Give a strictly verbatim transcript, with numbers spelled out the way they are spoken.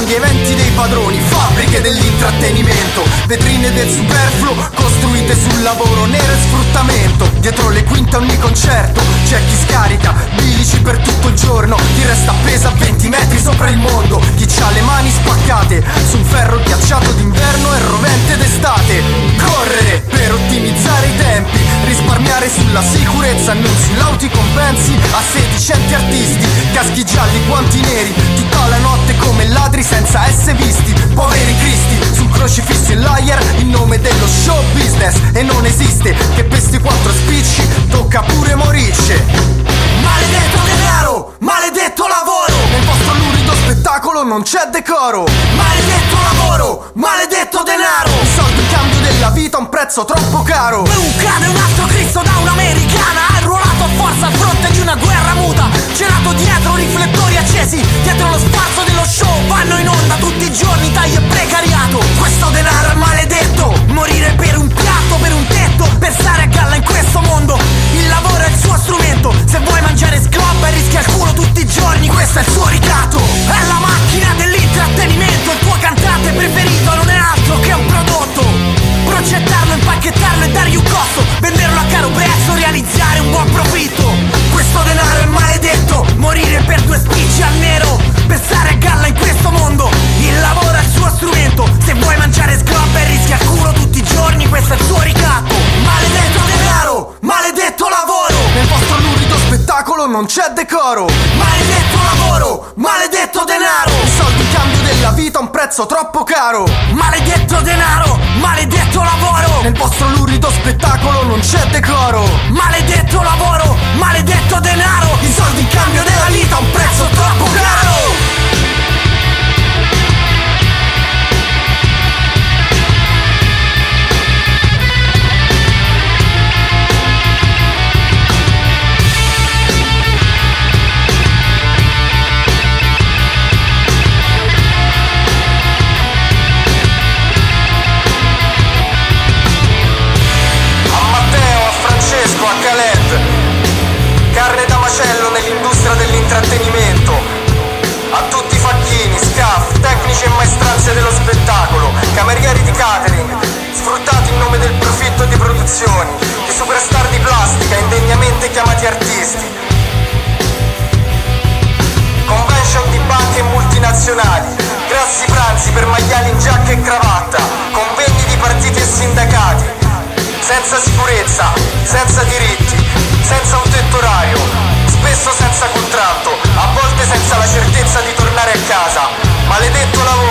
di eventi dei padroni, fabbriche dell'intrattenimento, vetrine del superfluo costruite sul lavoro nero e sfruttamento. Dietro le quinte a ogni concerto c'è chi scarica bilici per tutto il giorno, chi resta appesa a venti metri sopra il mondo, chi c'ha le mani spaccate su un ferro ghiacciato d'inverno e rovente d'estate. Correre per ottimizzare i tempi, risparmiare sulla sicurezza, non sull'auticompensi. A sedicenti artisti, caschi gialli, guanti neri, tutta la notte come ladri senza essere visti. Poveri cristi, sul crocifisso e l'ayer in nome dello show business. E non esiste che per sti quattro spicci tocca pure morisce. Maledetto denaro, maledetto lavoro, nel vostro lurido spettacolo non c'è decoro. Maledetto lavoro, maledetto denaro, i soldi in cambio della vita a un prezzo troppo caro. Per un cane un altro Cristo da un'americana, arruolato a forza al fronte di una guerra muta, celato dietro riflettori accesi, dietro lo spazio dello show vanno in onda tutti i giorni tagli e precariato. Questo denaro è maledetto, morire per un piatto, per un tetto, per stare a galla in questo mondo. Il lavoro è il suo strumento, se vuoi mangiare scrobba e rischi al culo tutti i giorni, questo è il suo ricatto. È la macchina dell'intrattenimento, il tuo cantante preferito non è altro che un prodotto. Procettarlo, impacchettarlo e dargli un costo, venderlo a caro prezzo, realizzare un buon profitto. Questo denaro è maledetto, morire per due spicci al nero, per stare a galla in questo mondo. Il lavoro è il suo strumento, se vuoi mangiare scrobba e rischi al culo tutti i giorni, questo è il suo ricatto. Maledetto denaro, maledetto lavoro, nel vostro lurido spettacolo non c'è decoro. Maledetto lavoro, maledetto denaro, i soldi in cambio della vita a un prezzo troppo caro. Maledetto denaro, maledetto lavoro, nel vostro lurido spettacolo non c'è decoro. Maledetto lavoro, maledetto denaro, i soldi in cambio della vita a un prezzo troppo caro. A Khaled, carne da macello nell'industria dell'intrattenimento. A tutti i facchini, scaff, tecnici e maestranze dello spettacolo, camerieri di catering, sfruttati in nome del profitto e di produzioni, i superstar di plastica indegnamente chiamati artisti, convention di banche e multinazionali, grassi pranzi per maiali in giacca e cravatta, convegni di partiti e sindacati, senza sicurezza, senza diritti, senza un tetto orario, spesso senza contratto, a volte senza la certezza di tornare a casa. Maledetto lavoro.